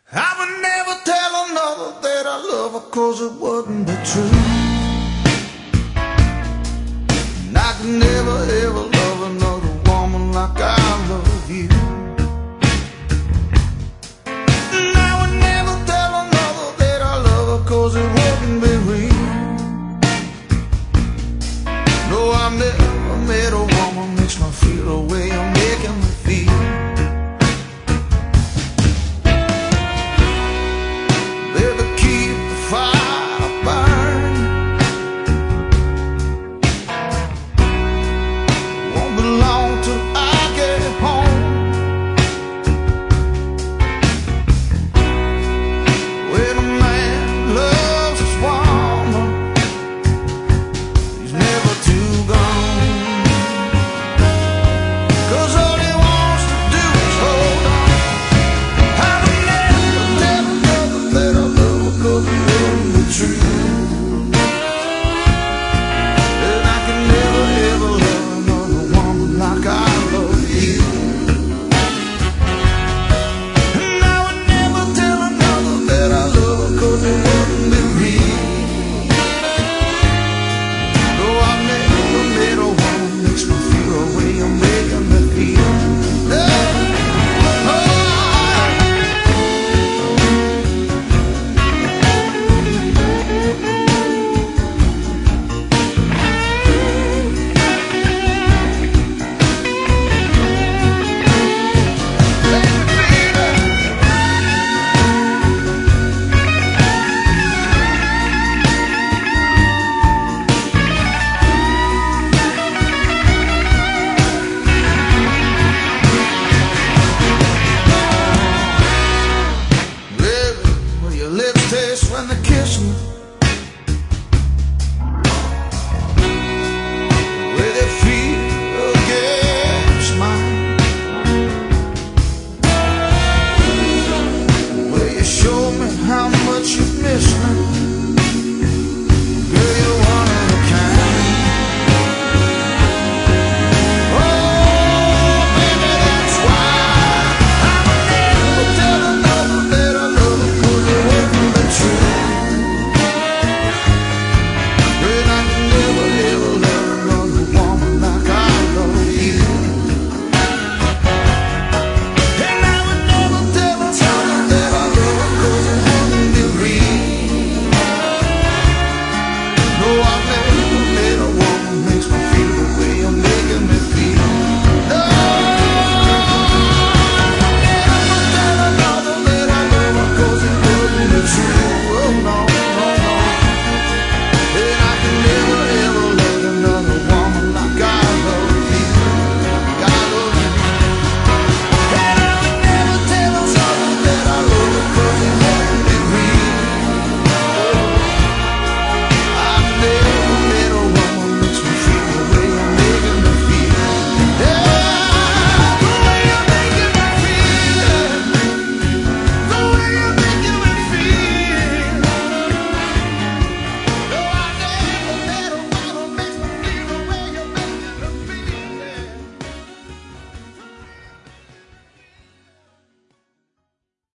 I would never tell another that I love her, 'cause it wouldn't be true. And I could never ever love another woman like I love you. And I would never tell another that I love her, 'cause it wouldn't be real. No, I've never met a woman makes me feel the way you're making me feel. When the kissing